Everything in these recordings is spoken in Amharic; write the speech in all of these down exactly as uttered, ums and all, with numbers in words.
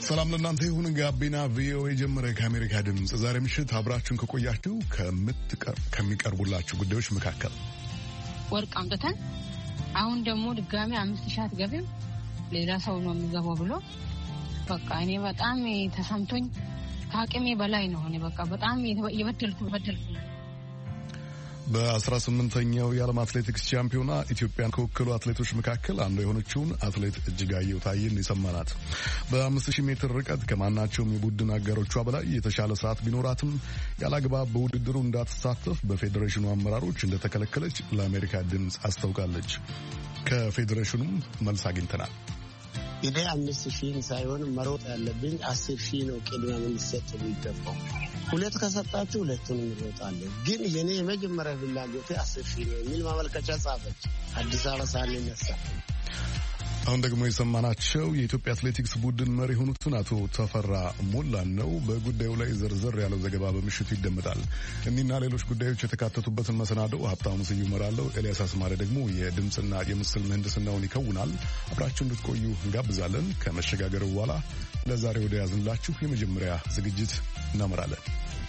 ሰላም ለእናንተ ይሁን። ጋቢና ቪኦኤ ጀመረ። ከአሜሪካ ድምፅ ዛሬ ምሽት አብራችሁን ከቆያችሁ ከሚቀርቡላችሁ ጉዳዮች መካከል ወርቅ አምጥተን አሁን ደግሞ ድጋሚ አምስት ሺህ አትገቢም ሌላ ሰው ነው የሚገባው ብሎ በቃ እኔ በጣም ተሰምቶኝ ከአቅሜ በላይ ነው። እኔ በቃ በጣም የበደልኩ በደልኩ በአስራ ስምንተኛው የዓለም አትሌቲክስ ቻምፒዮና ኢትዮጵያን ከወከሉ አትሌቶች መካከል አንዱ የሆነችውን አትሌት እጅጋየሁ ታዬን የሰማናት በአምስት ሺህ ሜትር ርቀት ከማናቸውም የቡድን አጋሮቿ በላይ የተሻለ ሰዓት ቢኖራትም ያላግባብ በውድድሩ እንዳትሳተፍ በፌዴሬሽኑ አመራሮች እንደተከለከለች ለአሜሪካ ድምፅ አስታውቃለች። ከፌዴሬሽኑም መልስ አግኝተናል። እኔ አምስት ሺህ ሳይሆን መሮጥ ያለብኝ አስር ሺህ ነው ቅድሚያ የሚሰጥ የሚገባው። ሁለት ከሰጣችሁ ሁለቱን እንሮጣለን፣ ግን የኔ የመጀመሪያ ፍላጎቴ አስር ሺህ ነው የሚል ማመልከቻ ጻፈች አዲስ አበባ ሳልነሳ። አሁን ደግሞ የሰማናቸው የኢትዮጵያ አትሌቲክስ ቡድን መሪ የሆኑትን አቶ ተፈራ ሞላን ነው። በጉዳዩ ላይ ዘርዘር ያለው ዘገባ በምሽቱ ይደመጣል። እኒና ሌሎች ጉዳዮች የተካተቱበትን መሰናደው ሀብታሙ ስዩም እመራለሁ። ኤልያስ አስማረ ደግሞ የድምፅና የምስል ምህንድስናውን ይከውናል። አብራችሁ እንድትቆዩ እንጋብዛለን። ከመሸጋገር በኋላ ለዛሬ ወደ ያዝንላችሁ የመጀመሪያ ዝግጅት እናመራለን።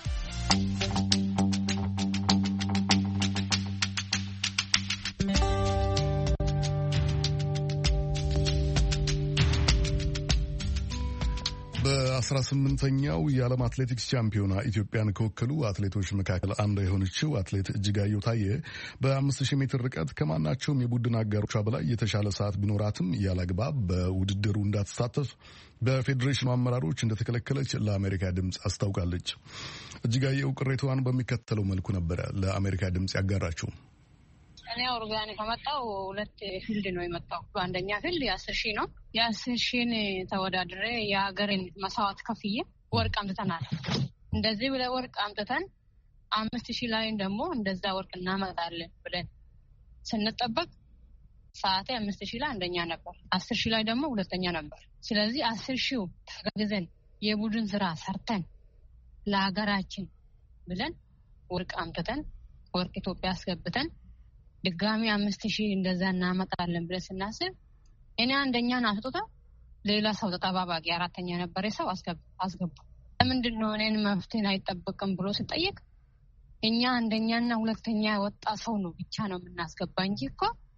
በአስራ ስምንተኛው የዓለም አትሌቲክስ ቻምፒዮና ኢትዮጵያን ከወከሉ አትሌቶች መካከል አንዷ የሆነችው አትሌት እጅጋየሁ ታዬ በአምስት ሺህ ሜትር ርቀት ከማናቸውም የቡድን አጋሮቿ በላይ የተሻለ ሰዓት ቢኖራትም ያላግባብ በውድድሩ እንዳትሳተፍ በፌዴሬሽኑ አመራሮች እንደተከለከለች ለአሜሪካ ድምፅ አስታውቃለች። እጅጋየሁ ቅሬታዋን በሚከተለው መልኩ ነበረ ለአሜሪካ ድምፅ ያጋራችው። እኔ ኦርጋኒ ከመጣው ሁለት ፊልድ ነው የመጣው። በአንደኛ ፊልድ የአስር ሺህ ነው። የአስር ሺህን ተወዳድሬ የሀገርን መስዋዕት ከፍዬ ወርቅ አምጥተናል። እንደዚህ ብለ ወርቅ አምጥተን አምስት ሺህ ላይ ደግሞ እንደዛ ወርቅ እናመጣለን ብለን ስንጠበቅ ሰዓቴ አምስት ሺህ ላይ አንደኛ ነበር፣ አስር ሺህ ላይ ደግሞ ሁለተኛ ነበር። ስለዚህ አስር ሺው ተጋግዘን የቡድን ስራ ሰርተን ለሀገራችን ብለን ወርቅ አምጥተን ወርቅ ኢትዮጵያ አስገብተን ድጋሚ አምስት ሺህ እንደዛ እናመጣለን ብለን ስናስብ እኔ አንደኛን አስጦታ ሌላ ሰው ተጠባባቂ አራተኛ ነበር ሰው አስገቡ። ለምንድን ነው እኔን መፍትሄን አይጠበቅም ብሎ ሲጠየቅ እኛ አንደኛና ሁለተኛ ወጣ ሰው ነው ብቻ ነው የምናስገባ እንጂ እኮ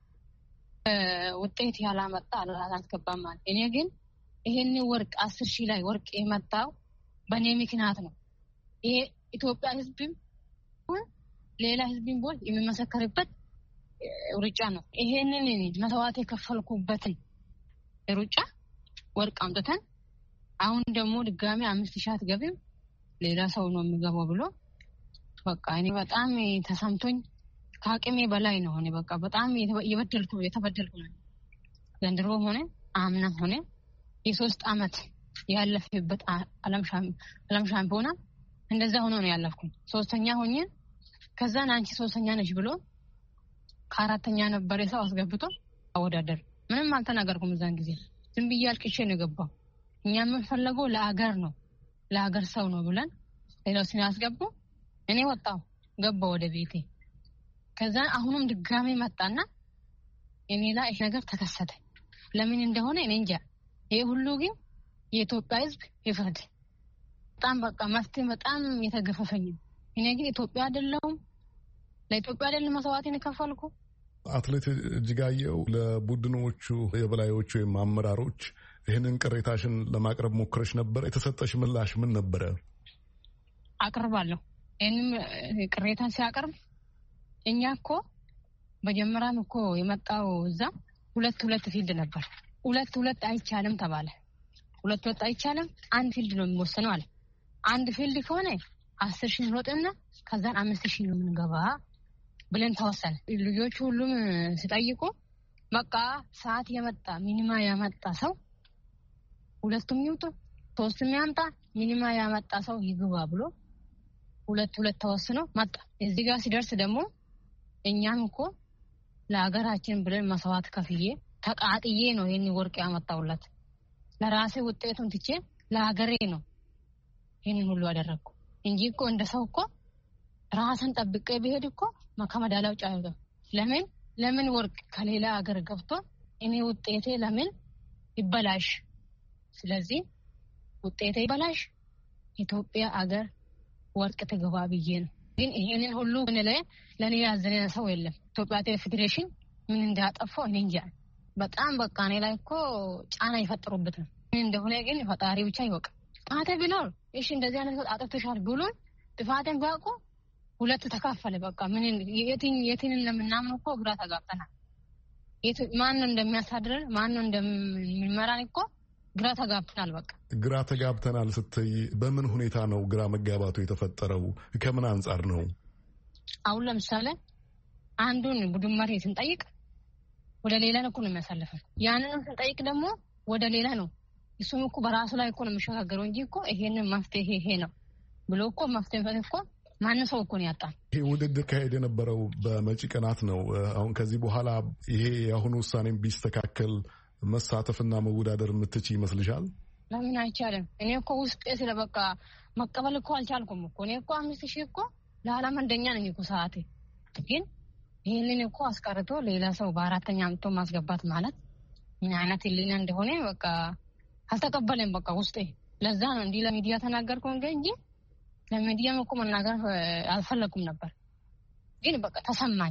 ውጤት ያላመጣ አላስገባም ማለት። እኔ ግን ይሄን ወርቅ አስር ሺህ ላይ ወርቅ የመጣው በእኔ ምክንያት ነው። ይሄ ኢትዮጵያ ህዝብም ሌላ ህዝብም ቦል የሚመሰከርበት ሩጫ ነው። ይሄንን መስዋዕት የከፈልኩበትን ሩጫ ወርቅ አምጥተን አሁን ደግሞ ድጋሚ አምስት ሺህ አትገቢም ሌላ ሰው ነው የሚገባው ብሎ በቃ እኔ በጣም ተሰምቶኝ ከአቅሜ በላይ ነው። እኔ በቃ በጣም የበደልኩ የተበደልኩ ነው። ዘንድሮ ሆነ አምና ሆነ የሶስት አመት ያለፈበት ዓለም ሻምፒዮና እንደዛ ሆኖ ነው ያለፍኩኝ። ሶስተኛ ሆኜ ከዛን አንቺ ሶስተኛ ነሽ ብሎ ከአራተኛ ነበር ሰው አስገብቶ አወዳደር። ምንም አልተናገርኩም። እዛን ጊዜ ዝም ብዬ አልቅሼ ነው ገባው። እኛ የምንፈልገው ለአገር ነው ለአገር ሰው ነው ብለን ሌላው ሲያስገቡ እኔ ወጣው ገባው ወደ ቤቴ። ከዛ አሁንም ድጋሚ መጣና እኔ ላይ ይሄ ነገር ተከሰተ። ለምን እንደሆነ እኔ እንጃ። ይሄ ሁሉ ግን የኢትዮጵያ ህዝብ ይፈርድ። በጣም በቃ መፍትሄ በጣም የተገፈፈኝ። እኔ ግን ኢትዮጵያ አይደለሁም ለኢትዮጵያ አይደለም መስዋዕትን ከፈልኩ። አትሌት እጅጋየሁ ለቡድኖቹ የበላዮቹ ወይም አመራሮች ይህንን ቅሬታሽን ለማቅረብ ሞክረሽ ነበር? የተሰጠሽ ምላሽ ምን ነበረ? አቅርባለሁ። እኔም ቅሬታን ሲያቀርብ እኛ እኮ በጀመራም እኮ የመጣው እዛ ሁለት ሁለት ፊልድ ነበር። ሁለት ሁለት አይቻልም ተባለ። ሁለት ሁለት አይቻልም፣ አንድ ፊልድ ነው የሚወሰነው አለ። አንድ ፊልድ ከሆነ አስር ሺህ ሮጥና ከዛን አምስት ሺህ ነው የምንገባ ብለን ተወሰነ። ልጆቹ ሁሉም ሲጠይቁ በቃ ሰዓት የመጣ ሚኒማ ያመጣ ሰው ሁለቱም ይውጡ ሶስቱም ያምጣ ሚኒማ ያመጣ ሰው ይግባ ብሎ ሁለት ሁለት ተወስኖ መጣ። እዚህ ጋር ሲደርስ ደግሞ እኛም እኮ ለሀገራችን ብለን መስዋዕት ከፍዬ ተቃጥዬ ነው ይሄን ወርቅ ያመጣውላት። ለራሴ ውጤቱን ትቼ ለሀገሬ ነው ይሄን ሁሉ አደረኩ እንጂ እኮ እንደ ሰው እኮ ራስን ጠብቄ ቢሄድ እኮ መከመዳላው ጫይቶ ለምን ለምን ወርቅ ከሌላ ሀገር ገብቶ እኔ ውጤቴ ለምን ይበላሽ? ስለዚህ ውጤቴ ይበላሽ ኢትዮጵያ አገር ወርቅ ተገባ ብዬ ነው። ግን ይሄንን ሁሉ ምን ላይ ለኔ ያዘነ ሰው የለም። ኢትዮጵያ ፌዴሬሽን ምን እንዳጠፋው እኔ እንጃ። በጣም በቃ እኔ ላይ እኮ ጫና ይፈጥሩበት ነው። ምን እንደሆነ ግን ፈጣሪ ብቻ ይወቅ። አተ ቢኖር እሺ እንደዚህ አይነት አጥፍተሻል ብሎ ጥፋትን ባቆ ሁለት ተካፈለ። በቃ ምን የትን የትን ለምናምን እኮ ግራ ተጋብተናል። የት ማን እንደሚያሳድር ማን እንደሚመራን እኮ ግራ ተጋብተናል። በቃ ግራ ተጋብተናል ስትይ በምን ሁኔታ ነው ግራ መጋባቱ የተፈጠረው? ከምን አንፃር ነው? አሁን ለምሳሌ አንዱን ቡድን መሪ ስንጠይቅ ወደ ሌላ ነው እኮ ነው የሚያሳልፈው። ያንንም ስንጠይቅ ደግሞ ወደ ሌላ ነው። እሱም እኮ በራሱ ላይ እኮ ነው የሚሸጋገረው እንጂ እኮ ይሄንን መፍትሄ ይሄ ነው ብሎ እኮ መፍትሄ እኮ ማንም ሰው እኮ ነው ያጣው። ይሄ ውድድር ካሄደ የነበረው በመጪ ቀናት ነው። አሁን ከዚህ በኋላ ይሄ የአሁኑ ውሳኔም ቢስተካከል መሳተፍና መወዳደር የምትችይ ይመስልሻል? ለምን አይቻልም? እኔ እኮ ውስጥ ስለበቃ መቀበል እኮ አልቻልኩም እኮ። እኔ እኮ አምስት ሺህ እኮ ለዓለም አንደኛ ነኝ እኮ ሰዓቴ። ግን ይሄንን እኮ አስቀርቶ ሌላ ሰው በአራተኛ አምጥቶ ማስገባት ማለት ምን አይነት ሊና እንደሆነ በቃ አልተቀበለም። በቃ ውስጤ ለዛ ነው እንዲህ ለሚዲያ ተናገርኩ እንጂ ለሚዲያም እኮ መናገር አልፈለኩም ነበር። ግን በቃ ተሰማኝ።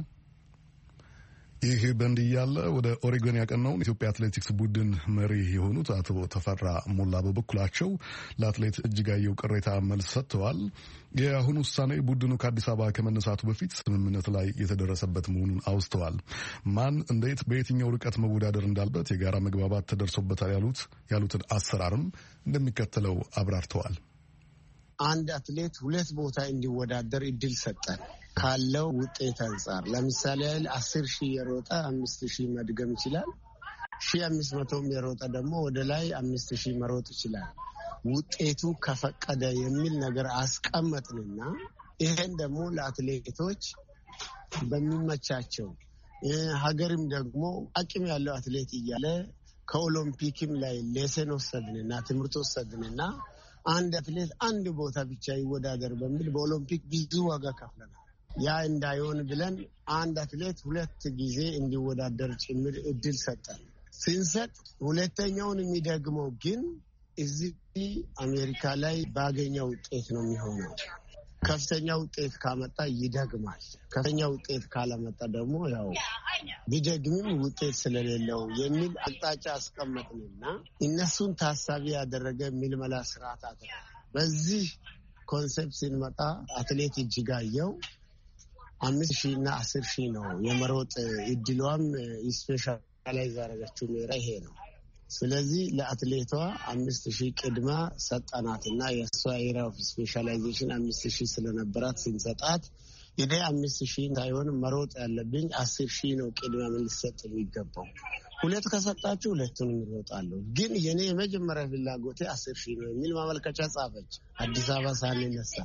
ይህ በእንዲህ ያለ ወደ ኦሬጎን ያቀናውን ኢትዮጵያ አትሌቲክስ ቡድን መሪ የሆኑት አቶ ተፈራ ሞላ በበኩላቸው ለአትሌት እጅጋየሁ ቅሬታ መልስ ሰጥተዋል። የአሁኑ ውሳኔ ቡድኑ ከአዲስ አበባ ከመነሳቱ በፊት ስምምነት ላይ የተደረሰበት መሆኑን አውስተዋል። ማን እንዴት በየትኛው ርቀት መወዳደር እንዳለበት የጋራ መግባባት ተደርሶበታል ያሉት ያሉትን አሰራርም እንደሚከተለው አብራርተዋል። አንድ አትሌት ሁለት ቦታ እንዲወዳደር እድል ሰጠን ካለው ውጤት አንጻር። ለምሳሌ ያህል አስር ሺህ የሮጠ አምስት ሺህ መድገም ይችላል። ሺህ አምስት መቶም የሮጠ ደግሞ ወደ ላይ አምስት ሺህ መሮጥ ይችላል ውጤቱ ከፈቀደ የሚል ነገር አስቀመጥንና ይሄን ደግሞ ለአትሌቶች በሚመቻቸው ሀገርም ደግሞ አቅም ያለው አትሌት እያለ ከኦሎምፒክም ላይ ሌሰን ወሰድንና ትምህርት ወሰድንና አንድ አትሌት አንድ ቦታ ብቻ ይወዳደር በሚል በኦሎምፒክ ብዙ ዋጋ ከፍለናል። ያ እንዳይሆን ብለን አንድ አትሌት ሁለት ጊዜ እንዲወዳደር ጭምር እድል ሰጠን። ስንሰጥ ሁለተኛውን የሚደግመው ግን እዚህ አሜሪካ ላይ ባገኘው ውጤት ነው የሚሆነው። ከፍተኛ ውጤት ካመጣ ይደግማል። ከፍተኛ ውጤት ካለመጣ ደግሞ ያው ቢደግምም ውጤት ስለሌለው የሚል አቅጣጫ አስቀመጥንና እነሱን ታሳቢ ያደረገ ምልመላ ስርዓት አለ። በዚህ ኮንሴፕት ስንመጣ አትሌት እጅጋየሁ አምስት ሺህ እና አስር ሺህ ነው የመሮጥ እድሏም ስፔሻላይዝ ያደረገችው ሜራ ይሄ ነው። ስለዚህ ለአትሌቷ አምስት ሺህ ቅድማ ሰጠናትና የእሷ ኤሪያ ኦፍ ስፔሻላይዜሽን አምስት ሺህ ስለነበራት ስንሰጣት ይሄ አምስት ሺህ ሳይሆን መሮጥ ያለብኝ አስር ሺህ ነው ቅድማ ምን ሊሰጥ የሚገባው። ሁለት ከሰጣችሁ ሁለቱንም ይሮጣለሁ፣ ግን የኔ የመጀመሪያ ፍላጎቴ አስር ሺህ ነው የሚል ማመልከቻ ጻፈች አዲስ አበባ ሳንነሳ።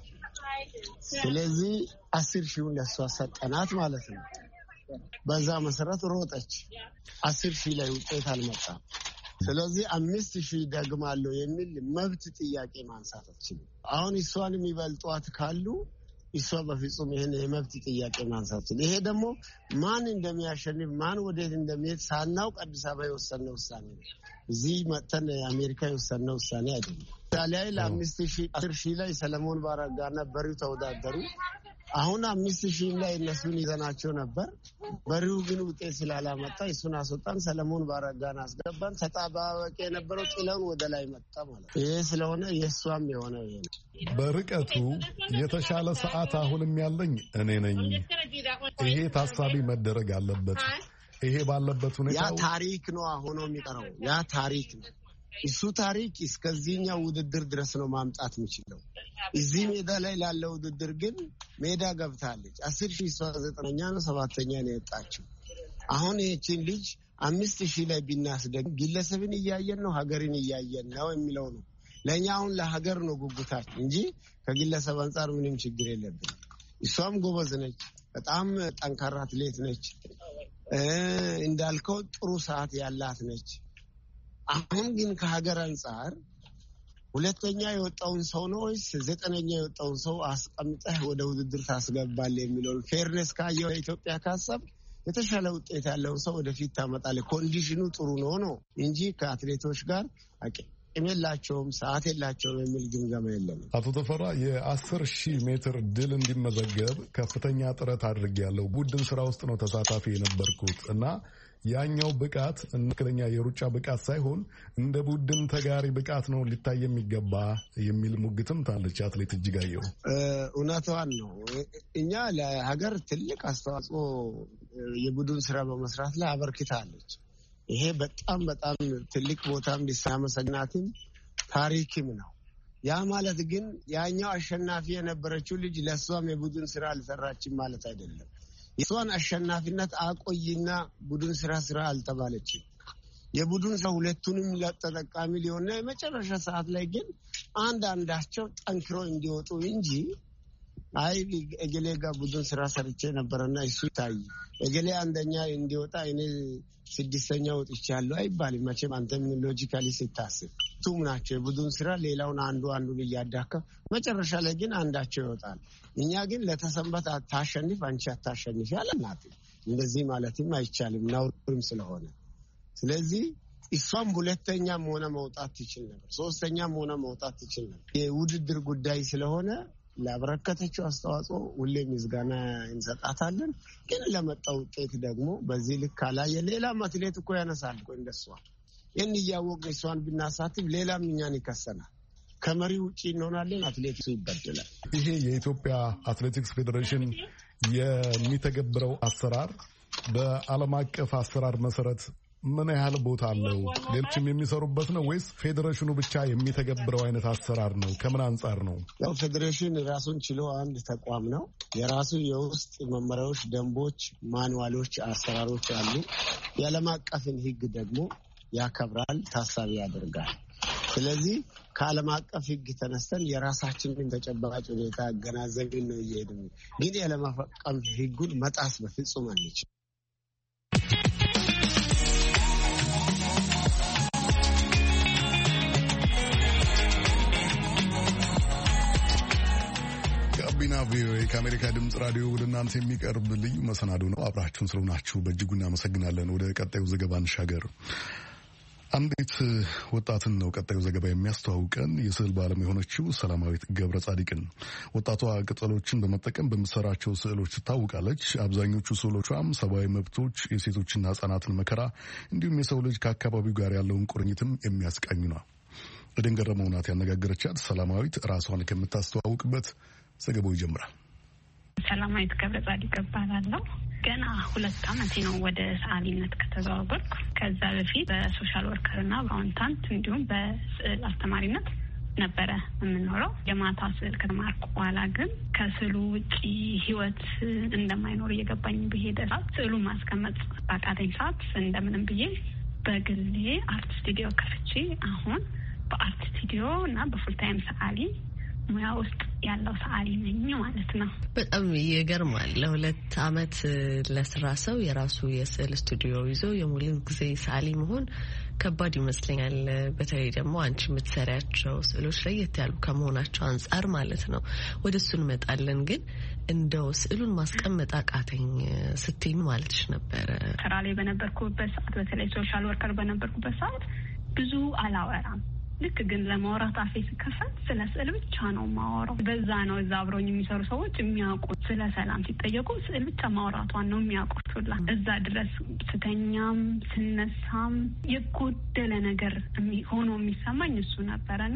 ስለዚህ አስር ሺውን ለሷ ሰጠናት ማለት ነው። በዛ መሰረት ሮጠች። አስር ሺህ ላይ ውጤት አልመጣም። ስለዚህ አምስት ሺህ ደግማለሁ የሚል መብት ጥያቄ ማንሳት አትችልም። አሁን እሷን የሚበልጧት ካሉ እሷ በፍጹም ይሄን የመብት ጥያቄ ማንሳት አትችልም። ይሄ ደግሞ ማን እንደሚያሸንፍ ማን ወዴት እንደሚሄድ ሳናውቅ አዲስ አበባ የወሰነው ውሳኔ ነው። እዚህ መጥተን የአሜሪካ የወሰነው ውሳኔ አይደለም። ታዲያ ለአምስት ሺህ አስር ሺህ ላይ ሰለሞን ባረጋና በሪው ተወዳደሩ። አሁን አምስት ሺህ ላይ እነሱን ይዘናቸው ነበር። በሪው ግን ውጤት ስላላመጣ እሱን አስወጣን፣ ሰለሞን ባረጋን አስገባን። ተጣባቂ የነበረው ጥለውን ወደ ላይ መጣ ማለት ይሄ ስለሆነ የእሷም የሆነ ይሄ ነው። በርቀቱ የተሻለ ሰዓት አሁንም ያለኝ እኔ ነኝ። ይሄ ታሳቢ መደረግ አለበት። ይሄ ባለበት ሁኔታ ያ ታሪክ ነው ሆኖ የሚቀረው ያ ታሪክ ነው። እሱ ታሪክ እስከዚህኛው ውድድር ድረስ ነው ማምጣት የሚችለው። እዚህ ሜዳ ላይ ላለው ውድድር ግን ሜዳ ገብታለች። አስር ሺህ እሷ ዘጠነኛ ነው ሰባተኛ ነው የወጣችው። አሁን ይህችን ልጅ አምስት ሺህ ላይ ቢናስደግ ግለሰብን እያየን ነው ሀገርን እያየን ነው የሚለው ነው። ለእኛ አሁን ለሀገር ነው ጉጉታችን እንጂ ከግለሰብ አንጻር ምንም ችግር የለብን። እሷም ጎበዝ ነች፣ በጣም ጠንካራ አትሌት ነች። እንዳልከው ጥሩ ሰዓት ያላት ነች። አሁን ግን ከሀገር አንጻር ሁለተኛ የወጣውን ሰው ነው ወይስ ዘጠነኛ የወጣውን ሰው አስቀምጠህ ወደ ውድድር ታስገባለህ የሚለውን ፌርነስ ካየው ኢትዮጵያ ካሰብ የተሻለ ውጤት ያለውን ሰው ወደፊት ታመጣለህ። ኮንዲሽኑ ጥሩ ነው ነው እንጂ ከአትሌቶች ጋር አቅም የላቸውም፣ ሰዓት የላቸውም የሚል ግምገማ የለም። አቶ ተፈራ የአስር ሺህ ሜትር ድል እንዲመዘገብ ከፍተኛ ጥረት አድርጌያለሁ። ቡድን ስራ ውስጥ ነው ተሳታፊ የነበርኩት እና ያኛው ብቃት እንክለኛ የሩጫ ብቃት ሳይሆን እንደ ቡድን ተጋሪ ብቃት ነው ሊታይ የሚገባ የሚል ሙግትም ታለች አትሌት እጅጋየሁ። እውነቷን ነው። እኛ ለሀገር ትልቅ አስተዋጽኦ የቡድን ስራ በመስራት ላይ አበርክታለች። ይሄ በጣም በጣም ትልቅ ቦታም ሊያመሰግናትም ታሪክም ነው። ያ ማለት ግን ያኛው አሸናፊ የነበረችው ልጅ ለሷም የቡድን ስራ አልሰራችም ማለት አይደለም። የሷን አሸናፊነት አቆይና ቡድን ስራ ስራ አልተባለችም። የቡድን ስራ ሁለቱንም ለተጠቃሚ ሊሆን የመጨረሻ ሰዓት ላይ ግን አንድ አንዳቸው ጠንክሮ እንዲወጡ እንጂ አይ እገሌ ጋር ቡድን ስራ ሰርቼ ነበርና እሱ ታይ እገሌ አንደኛ እንዲወጣ እኔ ስድስተኛ ወጥቻለሁ አይባልም። መቼም አንተም ሎጂካሊ ሲታስብ ቱም ናቸው የቡድን ስራ ሌላውን አንዱ አንዱን እያዳከም መጨረሻ ላይ ግን አንዳቸው ይወጣል። እኛ ግን ለተሰንበት አታሸንፍ አንቺ አታሸንፍ ያለናት እንደዚህ ማለትም አይቻልም ነውርም ስለሆነ። ስለዚህ እሷም ሁለተኛም ሆነ መውጣት ትችል ነበር፣ ሶስተኛም ሆነ መውጣት ትችል ነበር። የውድድር ጉዳይ ስለሆነ ለአበረከተችው አስተዋጽኦ ሁሌም ምስጋና እንሰጣታለን። ግን ለመጣው ውጤት ደግሞ በዚህ ልክ አላየ ሌላም አትሌት እኮ ያነሳል እኮ እንደሷ ይህን እያወቅን እሷን ብናሳትፍ ሌላም እኛን ይከሰናል። ከመሪ ውጪ እንሆናለን፣ አትሌቲክሱ ይበደላል። ይሄ የኢትዮጵያ አትሌቲክስ ፌዴሬሽን የሚተገብረው አሰራር በዓለም አቀፍ አሰራር መሰረት ምን ያህል ቦታ አለው? ሌሎችም የሚሰሩበት ነው ወይስ ፌዴሬሽኑ ብቻ የሚተገብረው አይነት አሰራር ነው? ከምን አንጻር ነው? ያው ፌዴሬሽን ራሱን ችሎ አንድ ተቋም ነው። የራሱ የውስጥ መመሪያዎች፣ ደንቦች፣ ማኑዋሎች፣ አሰራሮች አሉ። የዓለም አቀፍን ሕግ ደግሞ ያከብራል፣ ታሳቢ ያደርጋል። ስለዚህ ከዓለም አቀፍ ሕግ ተነስተን የራሳችንን ተጨባጭ ሁኔታ አገናዘብን ነው እየሄድን። ግን የዓለም አቀፍ ሕጉን መጣስ በፍጹም አንችልም። ጋቢና ቪኦኤ ከአሜሪካ ድምፅ ራዲዮ ወደ እናንተ የሚቀርብ ልዩ መሰናዶ ነው። አብራችሁን ስለሆናችሁ በእጅጉ እናመሰግናለን። ወደ ቀጣዩ ዘገባ እንሻገር። አንዲት ወጣትን ነው ቀጣዩ ዘገባ የሚያስተዋውቀን። የስዕል ባለሙያ የሆነችው ሰላማዊት ገብረ ጻዲቅን። ወጣቷ ቅጠሎችን በመጠቀም በምትሰራቸው ስዕሎች ትታወቃለች። አብዛኞቹ ስዕሎቿም ሰብአዊ መብቶች፣ የሴቶችና ሕጻናትን መከራ እንዲሁም የሰው ልጅ ከአካባቢው ጋር ያለውን ቁርኝትም የሚያስቃኙ ነው። ኤደን ገረመው ናት ያነጋገረቻት። ሰላማዊት ራሷን ከምታስተዋውቅበት ዘገባው ይጀምራል። ሰላማዊት ገብረ ጻዲቅ እባላለሁ። ገና ሁለት ዓመቴ ነው ወደ ሰዓሊነት ከተዘዋወርኩ። ከዛ በፊት በሶሻል ወርከርና በአካውንታንት እንዲሁም በስዕል አስተማሪነት ነበረ የምኖረው። የማታ ስዕል ከተማርኩ በኋላ ግን ከስዕሉ ውጪ ህይወት እንደማይኖር እየገባኝ በሄደ ሰዓት ስዕሉን ማስቀመጥ ባቃተኝ ሰዓት እንደምንም ብዬ በግሌ አርት ስቱዲዮ ከፍቼ አሁን በአርት ስቱዲዮ እና በፉልታይም ሰዓሊ ሙያ ውስጥ ያለው ሰዓሊ ነኝ ማለት ነው። በጣም ይገርማል። ለሁለት ዓመት ለስራ ሰው የራሱ የስዕል ስቱዲዮ ይዞ የሙሉ ጊዜ ሰዓሊ መሆን ከባድ ይመስለኛል። በተለይ ደግሞ አንቺ የምትሰሪያቸው ስዕሎች ለየት ያሉ ከመሆናቸው አንጻር ማለት ነው። ወደ እሱ እንመጣለን። ግን እንደው ስዕሉን ማስቀመጥ አቃተኝ ስትይኝ ማለትሽ ነበረ? ስራ ላይ በነበርኩበት ሰዓት፣ በተለይ ሶሻል ወርከር በነበርኩበት ሰዓት ብዙ አላወራም። ልክ ግን ለማውራት አፌ ሲከፈት ስለ ስዕል ብቻ ነው ማወራው። በዛ ነው እዛ አብረውኝ የሚሰሩ ሰዎች የሚያውቁት። ስለ ሰላም ሲጠየቁ ስዕል ብቻ ማውራቷን ነው የሚያውቁት ሁላ። እዛ ድረስ ስተኛም ስነሳም የጎደለ ነገር ሆኖ የሚሰማኝ እሱ ነበረና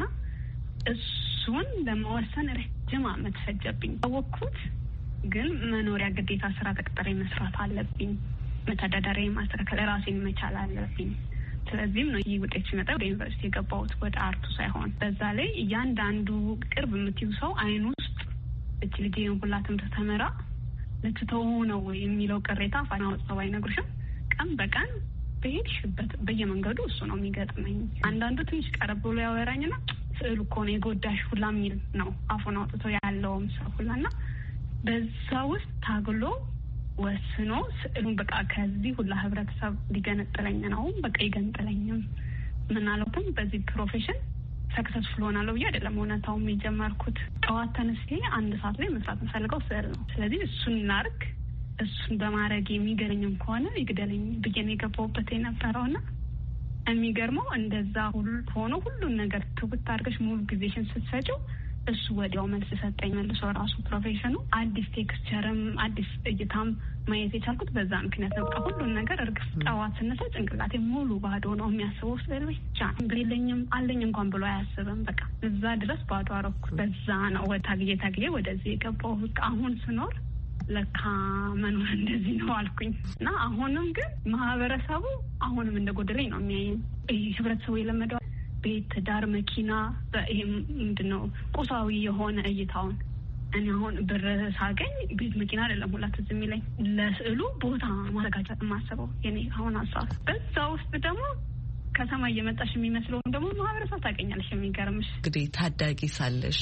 እሱን ለመወሰን ረጅም ዓመት ፈጀብኝ። ታወቅኩት። ግን መኖሪያ ግዴታ ስራ ተቀጥሬ መስራት አለብኝ። መተዳደሪያ ማስተካከል ራሴን መቻል አለብኝ። ስለዚህም ነው ይህ ውጤት ሲመጣ ወደ ዩኒቨርሲቲ የገባሁት፣ ወደ አርቱ ሳይሆን። በዛ ላይ እያንዳንዱ ቅርብ የምትይው ሰው አይን ውስጥ እች ልጅ ሁላ ትምህርት ተመራ ልትተው ነው የሚለው ቅሬታ ፋና ወጥተው አይነግሩሽም። ቀን በቀን በሄድሽበት በየመንገዱ እሱ ነው የሚገጥመኝ። አንዳንዱ ትንሽ ቀረብ ብሎ ያወራኝና ስዕሉ እኮ ነው የጎዳሽ ሁላ የሚል ነው አፉን አውጥቶ ያለውም ሰው ሁላና በዛ ውስጥ ታግሎ ወስኖ ስዕሉን በቃ ከዚህ ሁላ ህብረተሰብ ሊገነጥለኝ ነው፣ በቃ ይገንጥለኝም ምናልባትም በዚህ ፕሮፌሽን ሰክሰስፉል ሆናለሁ ብዬ አይደለም እውነታውም የጀመርኩት። ጠዋት ተነስቼ አንድ ሰዓት ላይ መስራት የምፈልገው ስዕል ነው። ስለዚህ እሱን ላርግ፣ እሱን በማድረግ የሚገለኝም ከሆነ ይግደለኝ ብዬ ነው የገባሁበት የነበረውና የሚገርመው እንደዛ ሁሉ ሆኖ ሁሉን ነገር ትውት አድርገሽ ሙሉ ጊዜሽን ስትሰጪው እሱ ወዲያው መልስ ሰጠኝ። መልሶ ራሱ ፕሮፌሽኑ አዲስ ቴክስቸርም አዲስ እይታም ማየት የቻልኩት በዛ ምክንያት ነው። በቃ ሁሉን ነገር እርግፍ ጠዋት ስነሳ ጭንቅላቴ ሙሉ ባዶ ነው። የሚያስበው ስለ ብቻ የለኝም አለኝ እንኳን ብሎ አያስብም። በቃ እዛ ድረስ ባዶ አረኩ። በዛ ነው ታግዬ ታግዬ ወደዚህ የገባው። በቃ አሁን ስኖር ለካ መኖር እንደዚህ ነው አልኩኝ እና አሁንም ግን ማህበረሰቡ አሁንም እንደጎደለኝ ነው የሚያየኝ። ህብረተሰቡ የለመደው ቤት፣ ዳር፣ መኪና ይሄ ምንድነው ቁሳዊ የሆነ እይታውን እኔ አሁን ብር ሳገኝ ቤት መኪና አይደለም ሁላ ትዝ የሚለኝ ለስዕሉ ቦታ ማዘጋጀት የማስበው የኔ አሁን ሀሳብ። በዛ ውስጥ ደግሞ ከሰማይ እየመጣሽ የሚመስለውን ደግሞ ማህበረሰብ ታገኛለሽ። የሚገርምሽ እንግዲህ ታዳጊ ሳለሽ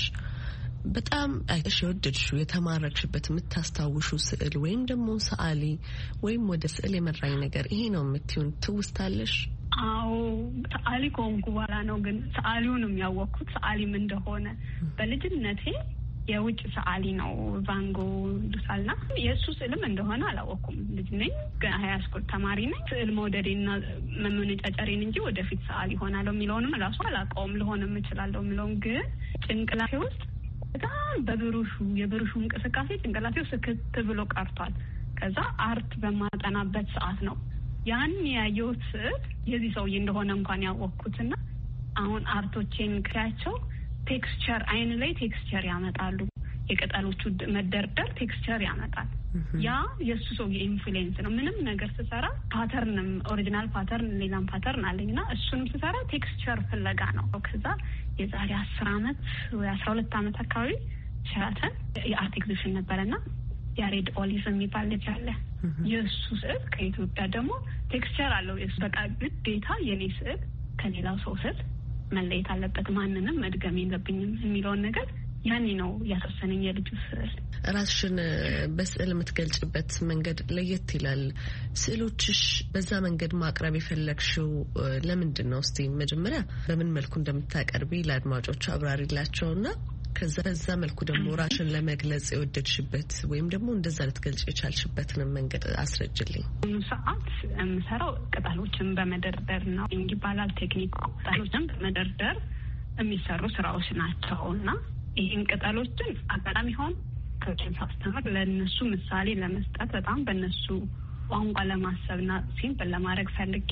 በጣም አይተሽ የወደድሽው የተማረክሽበት የምታስታውሹ ስዕል ወይም ደግሞ ሰዓሊ ወይም ወደ ስዕል የመራኝ ነገር ይሄ ነው የምትይውን ትውስታለሽ? አዎ ሰዓሊ ከሆንኩ በኋላ ነው ግን ሰዓሊውንም ያወቅኩት ሰዓሊም እንደሆነ። በልጅነቴ የውጭ ሰዓሊ ነው ቫንጎ ዱሳልና የእሱ ስዕልም እንደሆነ አላወቅኩም። ልጅ ነኝ፣ ሀያ ስኩል ተማሪ ነኝ። ስዕል መውደዴና መመነጫጨሬን እንጂ ወደፊት ሰዓሊ ሆናለሁ የሚለውንም ራሱ አላውቀውም። ልሆንም እችላለሁ የሚለውን ግን ጭንቅላቴ ውስጥ በጣም በብሩሹ የብሩሹ እንቅስቃሴ ጭንቅላቴ ውስጥ ስክት ብሎ ቀርቷል። ከዛ አርት በማጠናበት ሰዓት ነው ያን ያየሁት ስዕል የዚህ ሰውዬ እንደሆነ እንኳን ያወቅኩትና አሁን አርቶቼን ክያቸው ቴክስቸር አይን ላይ ቴክስቸር ያመጣሉ። የቅጠሎቹ መደርደር ቴክስቸር ያመጣል። ያ የሱ ሰውዬ ኢንፍሉዌንስ ነው። ምንም ነገር ስሰራ ፓተርንም ኦሪጂናል ፓተርን ሌላም ፓተርን አለኝና እሱንም ስሰራ ቴክስቸር ፍለጋ ነው። ከዛ የዛሬ አስር አመት ወይ አስራ ሁለት አመት አካባቢ ሸራተን የአርት ኤግዚቢሽን ነበረና ያሬድ ኦሊቭ የሚባል ልጅ አለ። የእሱ ስዕል ከኢትዮጵያ ደግሞ ቴክስቸር አለው። የሱ በቃ ግዴታ የኔ ስዕል ከሌላው ሰው ስዕል መለየት አለበት፣ ማንንም መድገም የለብኝም የሚለውን ነገር ያኔ ነው ያሳሰነኝ። የልጁ ስዕል ራስሽን በስዕል የምትገልጭበት መንገድ ለየት ይላል። ስዕሎችሽ በዛ መንገድ ማቅረብ የፈለግሽው ለምንድን ነው? እስቲ መጀመሪያ በምን መልኩ እንደምታቀርቢ ለአድማጮቹ አብራሪላቸውና ከዛ በዛ መልኩ ደግሞ ራስሽን ለመግለጽ የወደድሽበት ወይም ደግሞ እንደዛ ልትገልጭ የቻልሽበትን መንገድ አስረጅልኝ። ሰዓት የምሰራው ቅጠሎችን በመደርደር ነው ይባላል ቴክኒኩ። ቅጠሎችን በመደርደር የሚሰሩ ስራዎች ናቸውና ይህን ቅጠሎችን አጋጣሚ ሆን ከጭን ሳስተምር ለእነሱ ምሳሌ ለመስጠት በጣም በእነሱ ቋንቋ ለማሰብና ሲምፕል ለማድረግ ፈልጌ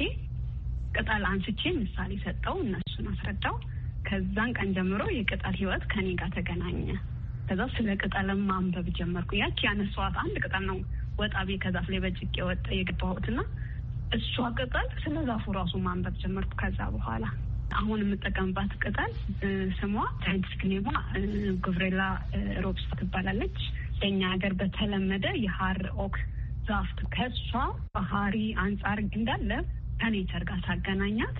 ቅጠል አንስቼ ምሳሌ ሰጠው፣ እነሱን አስረዳው። ከዛን ቀን ጀምሮ የቅጠል ህይወት ከኔ ጋር ተገናኘ። ከዛ ስለ ቅጠልም ማንበብ ጀመርኩ። ያቺ ያነሷት አንድ ቅጠል ነው ወጣ ቤ ከዛፍ ላይ በጭቄ ወጣ የገባሁትና እሷ ቅጠል ስለ ዛፉ ራሱ ማንበብ ጀመርኩ። ከዛ በኋላ አሁን የምጠቀምባት ቅጠል ስሟ ሳይንቲፊክ ኔሟ ጉብሬላ ሮብስ ትባላለች። በእኛ ሀገር በተለመደ የሀር ኦክ ዛፍ ከሷ ባህሪ አንጻር እንዳለ ከኔቸር ጋር ታገናኛት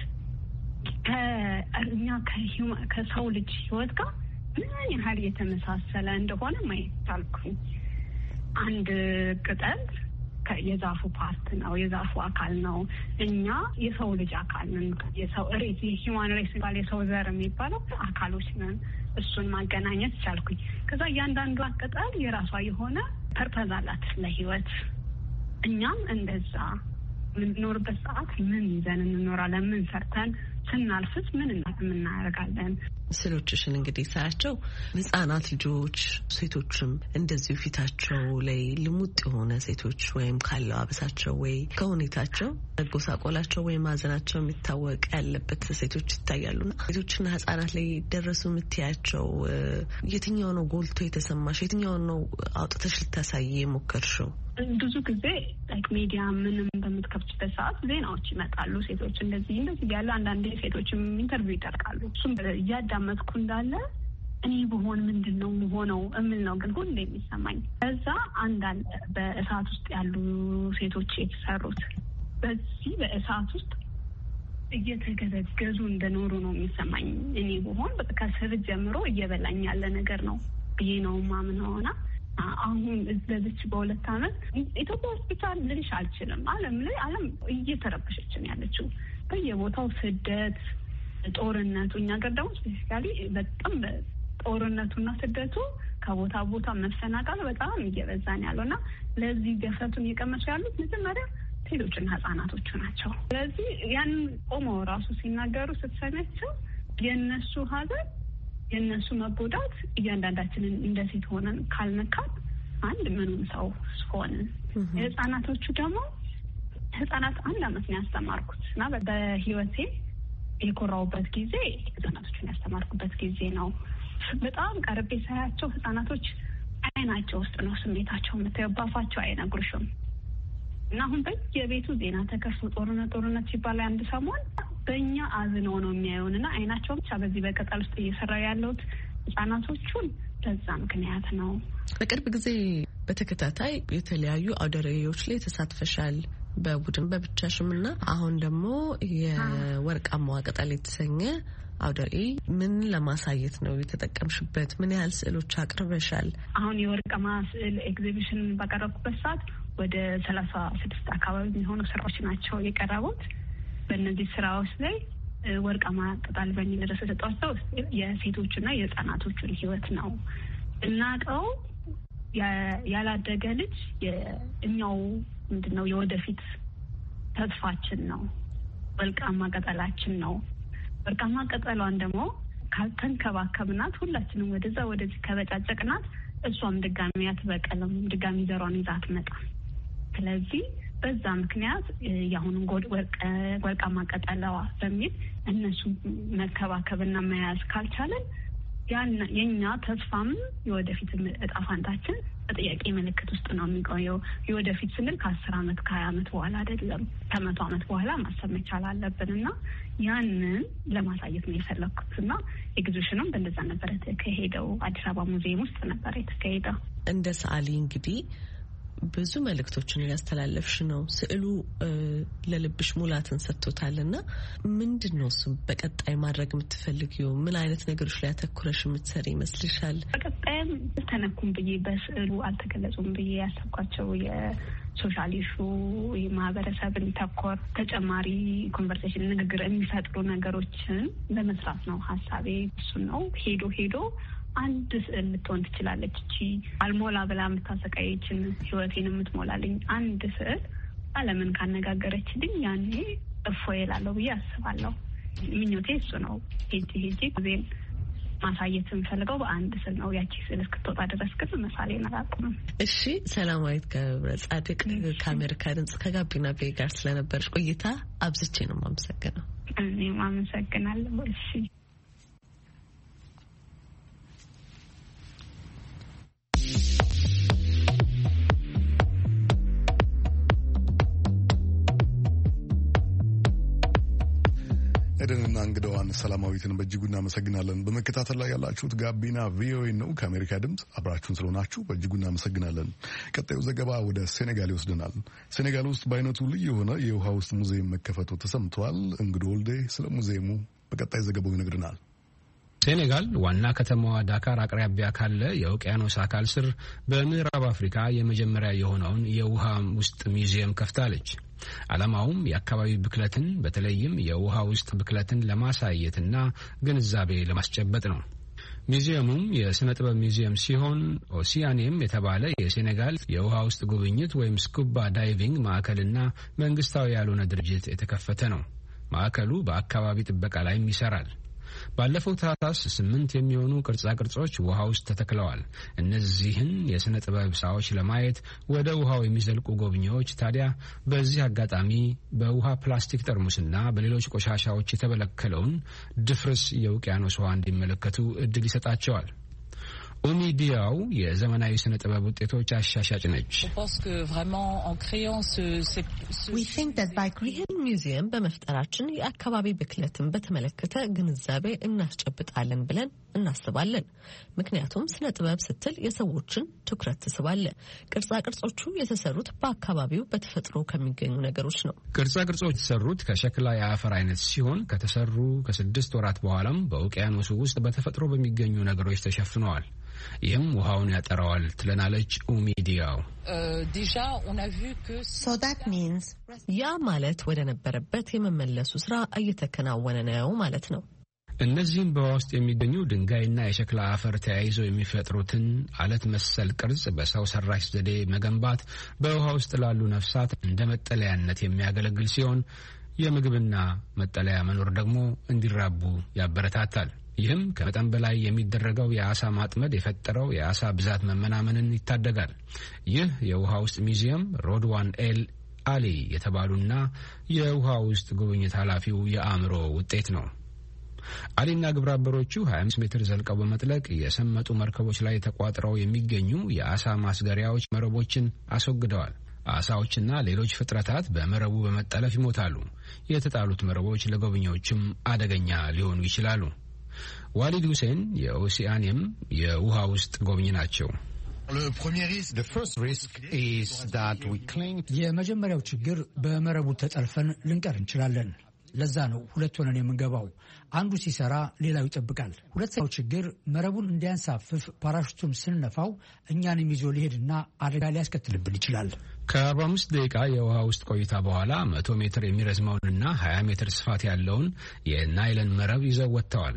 ከእኛ ከሰው ልጅ ህይወት ጋር ምን ያህል የተመሳሰለ እንደሆነ ማየት ቻልኩኝ። አንድ ቅጠል የዛፉ ፓርት ነው፣ የዛፉ አካል ነው። እኛ የሰው ልጅ አካል ነን። የሰው ሬስ ሂውማን ሬስ የሚባል የሰው ዘር የሚባለው አካሎች ነን። እሱን ማገናኘት ቻልኩኝ። ከዛ እያንዳንዷ ቅጠል የራሷ የሆነ ፐርፐዝ አላት ለህይወት። እኛም እንደዛ የምንኖርበት ሰዓት ምን ይዘን እንኖራለን? ምን ሰርተን ስናልፍስ ምን እናደርጋለን? ስዕሎችሽን እንግዲህ ሳያቸው ህጻናት ልጆች ሴቶችም እንደዚሁ ፊታቸው ላይ ልሙጥ የሆነ ሴቶች ወይም ካለው አበሳቸው ወይ ከሁኔታቸው መጎሳቆላቸው ወይም ማዘናቸው የሚታወቅ ያለበት ሴቶች ይታያሉና ሴቶችና ህጻናት ላይ ደረሱ የምትያቸው የትኛው ነው ጎልቶ የተሰማሽ? የትኛው ነው አውጥተሽ ልታሳይ የሞከርሽው? ብዙ ጊዜ ላይክ ሚዲያ ምንም በምትከፍችበት ሰዓት ዜናዎች ይመጣሉ። ሴቶች እንደዚህ እንደዚህ ያለ አንዳንዴ ሴቶችም ኢንተርቪው ይደርጋሉ። እሱም እያዳመጥኩ እንዳለ እኔ በሆን ምንድን ነው ሆነው እምል ነው ግን ሁሌ የሚሰማኝ። ከዛ አንዳንድ በእሳት ውስጥ ያሉ ሴቶች የተሰሩት በዚህ በእሳት ውስጥ እየተገዘገዙ እንደኖሩ ነው የሚሰማኝ። እኔ በሆን በቃ ከስር ጀምሮ እየበላኝ ያለ ነገር ነው ብዬ ነው ማምነውና አሁን በዚች በሁለት አመት ኢትዮጵያ ውስጥ ብቻ ልልሽ አልችልም። ዓለም ላይ ዓለም እየተረበሸች ነው ያለችው። በየቦታው ስደት፣ ጦርነቱ እኛ ጋር ደግሞ ስፔሲካሊ በጣም ጦርነቱና ስደቱ ከቦታ ቦታ መፈናቀል በጣም እየበዛ ነው ያለውና ለዚህ ገፈቱን እየቀመሱ ያሉት መጀመሪያ ሴቶችና ህጻናቶቹ ናቸው። ስለዚህ ያን ቆመው ራሱ ሲናገሩ ስትሰማቸው የነሱ ሀዘን የነሱ መጎዳት እያንዳንዳችንን እንደ ሴት ሆነን ካልነካት አንድ ምኑም ሰው ሆነን ህጻናቶቹ ደግሞ ህጻናት አንድ አመት ነው ያስተማርኩት እና በህይወቴ የኮራውበት ጊዜ ህጻናቶቹን ያስተማርኩበት ጊዜ ነው። በጣም ቀርቤ ሳያቸው ህጻናቶች አይናቸው ውስጥ ነው ስሜታቸው የምታየው፣ ባፋቸው አይነግሩሽም። እና አሁን በየቤቱ ዜና ተከፍቶ ጦርነት ጦርነት ሲባል አንድ ሰሞን በእኛ አዝነው ነው የሚያዩን እና አይናቸው ብቻ በዚህ በቅጠል ውስጥ እየሰራ ያለውት ህጻናቶቹን በዛ ምክንያት ነው። በቅርብ ጊዜ በተከታታይ የተለያዩ አውደ ርዕዮች ላይ ተሳትፈሻል፣ በቡድን በብቻሽም እና አሁን ደግሞ የወርቃማዋ ቅጠል የተሰኘ አውደ ርዕይ ምን ለማሳየት ነው የተጠቀምሽበት? ምን ያህል ስዕሎች አቅርበሻል? አሁን የወርቃማ ስዕል ኤግዚቢሽን ባቀረብኩበት ሰዓት ወደ ሰላሳ ስድስት አካባቢ የሚሆኑ ስራዎች ናቸው የቀረቡት። በእነዚህ ስራዎች ላይ ወርቃማ ቅጠል በሚል ርዕስ የተሰጧቸው የሴቶችና የህጻናቶችን ህይወት ነው። እናቀው ያላደገ ልጅ የእኛው ምንድነው የወደፊት ተስፋችን ነው፣ ወርቃማ ቅጠላችን ነው። ወርቃማ ቅጠሏን ደግሞ ካልተንከባከብናት ሁላችንም ወደዛ ወደዚህ ከበጫጨቅናት እሷም ድጋሚ አትበቀልም፣ ድጋሚ ዘሯን ይዛ አትመጣም። ስለዚህ በዛ ምክንያት ያሁኑን ወርቃማ ቅጠሏ በሚል እነሱ መከባከብና መያዝ ካልቻለን የኛ ተስፋም የወደፊት እጣ ፈንታችን በጥያቄ ምልክት ውስጥ ነው የሚቆየው። የወደፊት ስንል ከአስር አመት ከሀያ አመት በኋላ አይደለም፣ ከመቶ አመት በኋላ ማሰብ መቻል አለብንና ያንን ለማሳየት ነው የፈለኩት እና ኤግዚቢሽኑም በእንደዛ ነበር የተካሄደው። አዲስ አበባ ሙዚየም ውስጥ ነበር የተካሄደው። እንደ ሰዓሊ እንግዲህ ብዙ መልእክቶችን ያስተላለፍሽ ነው። ስዕሉ ለልብሽ ሙላትን ሰጥቶታልና ምንድነው እሱ በቀጣይ ማድረግ የምትፈልጊው? ምን አይነት ነገሮች ላይ አተኩረሽ የምትሰሪ ይመስልሻል? በቀጣይም ተነኩም ብዬ በስዕሉ አልተገለጹም ብዬ ያሰብኳቸው የሶሻል ኢሹ የማህበረሰብን ተኮር ተጨማሪ ኮንቨርሴሽን ንግግር የሚፈጥሩ ነገሮችን ለመስራት ነው ሀሳቤ። እሱ ነው ሄዶ ሄዶ አንድ ስዕል ልትሆን ትችላለች። እቺ አልሞላ ብላ የምታሰቃየችን ህይወቴን የምትሞላልኝ አንድ ስዕል ዓለምን ካነጋገረችልኝ ያኔ እፎይ እላለሁ ብዬ አስባለሁ። ምኞቴ እሱ ነው። ሄጂ ሄጂ ዜን ማሳየት የምፈልገው በአንድ ስዕል ነው። ያቺ ስዕል እስክትወጣ ድረስ ግን መሳሌን አላውቅም። እሺ፣ ሰላማዊት ገብረ ጻድቅ ከአሜሪካ ድምጽ ከጋቢና ቤ ጋር ስለነበረች ቆይታ አብዝቼ ነው የማመሰግነው። እኔም አመሰግናለሁ። እሺ ኤደንና እንግዳዋን ሰላማዊትን በእጅጉ እናመሰግናለን። በመከታተል ላይ ያላችሁት ጋቢና ቪኦኤ ነው። ከአሜሪካ ድምፅ አብራችሁን ስለሆናችሁ በእጅጉ እናመሰግናለን። ቀጣዩ ዘገባ ወደ ሴኔጋል ይወስደናል። ሴኔጋል ውስጥ በአይነቱ ልዩ የሆነ የውሃ ውስጥ ሙዚየም መከፈቱ ተሰምተዋል። እንግዶ ወልዴ ስለ ሙዚየሙ በቀጣይ ዘገባው ይነግርናል። ሴኔጋል ዋና ከተማዋ ዳካር አቅራቢያ ካለ የውቅያኖስ አካል ስር በምዕራብ አፍሪካ የመጀመሪያ የሆነውን የውሃ ውስጥ ሙዚየም ከፍታለች። ዓላማውም የአካባቢ ብክለትን በተለይም የውሃ ውስጥ ብክለትን ለማሳየትና ግንዛቤ ለማስጨበጥ ነው። ሙዚየሙም የስነ ጥበብ ሙዚየም ሲሆን ኦሲያኒየም የተባለ የሴኔጋል የውሃ ውስጥ ጉብኝት ወይም ስኩባ ዳይቪንግ ማዕከልና መንግስታዊ ያልሆነ ድርጅት የተከፈተ ነው። ማዕከሉ በአካባቢ ጥበቃ ላይም ይሰራል። ባለፈው ታህሳስ ስምንት የሚሆኑ ቅርጻ ቅርጾች ውሃ ውስጥ ተተክለዋል። እነዚህን የስነ ጥበብ ስራዎች ለማየት ወደ ውሃው የሚዘልቁ ጎብኚዎች ታዲያ በዚህ አጋጣሚ በውሃ ፕላስቲክ ጠርሙስና በሌሎች ቆሻሻዎች የተበለከለውን ድፍርስ የውቅያኖስ ውሃ እንዲመለከቱ እድል ይሰጣቸዋል። ኡሚዲያው የዘመናዊ ስነ ጥበብ ውጤቶች አሻሻጭ ነች። ይህን ሙዚየም በመፍጠራችን የአካባቢ ብክለትን በተመለከተ ግንዛቤ እናስጨብጣለን ብለን እናስባለን። ምክንያቱም ስነ ጥበብ ስትል የሰዎችን ትኩረት ትስባለ። ቅርጻ ቅርጾቹ የተሰሩት በአካባቢው በተፈጥሮ ከሚገኙ ነገሮች ነው። ቅርጻ ቅርጾች የተሰሩት ከሸክላ የአፈር አይነት ሲሆን ከተሰሩ ከስድስት ወራት በኋላም በውቅያኖሱ ውስጥ በተፈጥሮ በሚገኙ ነገሮች ተሸፍነዋል። ይህም ውሃውን ያጠራዋል ትለናለች ኡሚዲያው። ያ ማለት ወደ ነበረበት የመመለሱ ስራ እየተከናወነ ነው ማለት ነው። እነዚህም በውሃ ውስጥ የሚገኙ ድንጋይና የሸክላ አፈር ተያይዘው የሚፈጥሩትን አለት መሰል ቅርጽ በሰው ሰራሽ ዘዴ መገንባት በውሃ ውስጥ ላሉ ነፍሳት እንደ መጠለያነት የሚያገለግል ሲሆን የምግብና መጠለያ መኖር ደግሞ እንዲራቡ ያበረታታል። ይህም ከመጠን በላይ የሚደረገው የአሳ ማጥመድ የፈጠረው የአሳ ብዛት መመናመንን ይታደጋል። ይህ የውሃ ውስጥ ሙዚየም ሮድዋን ኤል አሊ የተባሉና የውሃ ውስጥ ጉብኝት ኃላፊው የአእምሮ ውጤት ነው። አሊና ግብረአበሮቹ ሀያ አምስት ሜትር ዘልቀው በመጥለቅ የሰመጡ መርከቦች ላይ ተቋጥረው የሚገኙ የአሳ ማስገሪያዎች መረቦችን አስወግደዋል። አሳዎችና ሌሎች ፍጥረታት በመረቡ በመጠለፍ ይሞታሉ። የተጣሉት መረቦች ለጎብኚዎችም አደገኛ ሊሆኑ ይችላሉ። ዋሊድ ሁሴን የኦሲያኒየም የውሃ ውስጥ ጎብኚ ናቸው። የመጀመሪያው ችግር በመረቡ ተጠልፈን ልንቀር እንችላለን። ለዛ ነው ሁለት ሆነን የምንገባው። አንዱ ሲሰራ ሌላው ይጠብቃል። ሁለተኛው ችግር መረቡን እንዲያንሳፍፍ ፓራሹቱን ስንነፋው እኛንም ይዞ ሊሄድና አደጋ ሊያስከትልብን ይችላል። ከአርባ አምስት ደቂቃ የውሃ ውስጥ ቆይታ በኋላ መቶ ሜትር የሚረዝመውንና ሀያ ሜትር ስፋት ያለውን የናይለን መረብ ይዘው ወጥተዋል።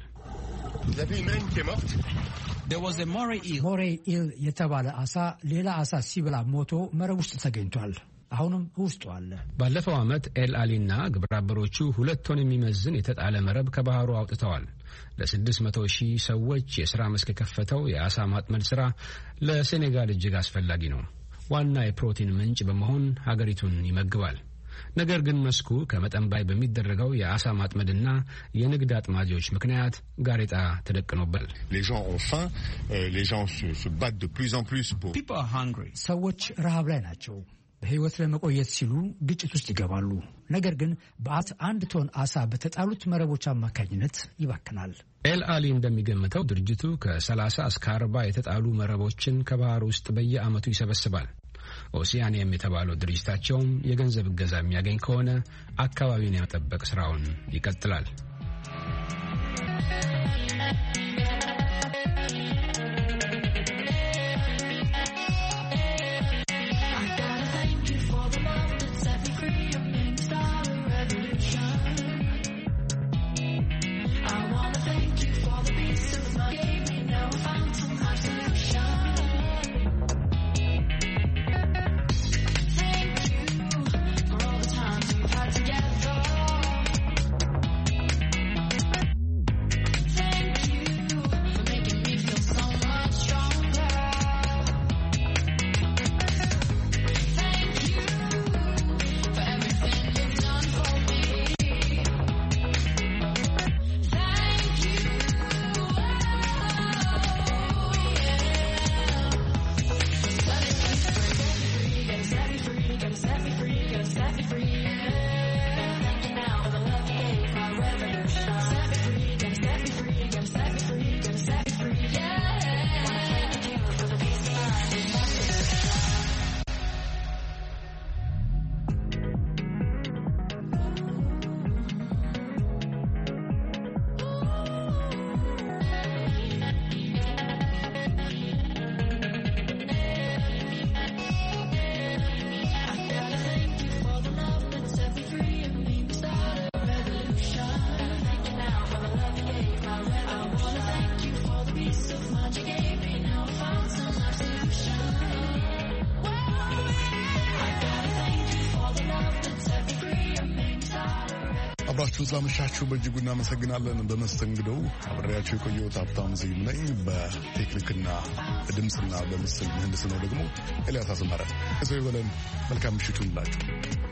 ሞሬ ኢል የተባለ አሳ ሌላ አሳ ሲበላ ሞቶ መረብ ውስጥ ተገኝቷል። አሁንም ውስጡ አለ። ባለፈው ዓመት ኤል አሊና ግብረአበሮቹ ሁለት ቶን የሚመዝን የተጣለ መረብ ከባህሩ አውጥተዋል። ለስድስት መቶ ሺህ ሰዎች የሥራ መስክ የከፈተው የአሳ ማጥመድ ሥራ ለሴኔጋል እጅግ አስፈላጊ ነው። ዋና የፕሮቲን ምንጭ በመሆን ሀገሪቱን ይመግባል። ነገር ግን መስኩ ከመጠን በላይ በሚደረገው የአሳ ማጥመድና የንግድ አጥማጆች ምክንያት ጋሬጣ ተደቅኖበታል። ሰዎች ረሃብ ላይ ናቸው። በሕይወት ለመቆየት ሲሉ ግጭት ውስጥ ይገባሉ። ነገር ግን በአት አንድ ቶን አሳ በተጣሉት መረቦች አማካኝነት ይባክናል። ኤል አሊ እንደሚገምተው ድርጅቱ ከሰላሳ እስከ አርባ የተጣሉ መረቦችን ከባህር ውስጥ በየዓመቱ ይሰበስባል። ኦሲያኒየም የተባለው ድርጅታቸውም የገንዘብ እገዛ የሚያገኝ ከሆነ አካባቢውን የመጠበቅ ስራውን ይቀጥላል። አብራችሁን ስላመሻችሁ በእጅጉ እናመሰግናለን። በመስተንግዶው አብሬያችሁ የቆየሁት ሀብታሙ ዝይም ነኝ። በቴክኒክና በድምፅና በምስል ምህንድስናው ደግሞ ኤልያስ አስመረ። ከሰው ይበለን። መልካም ምሽቱን ላችሁ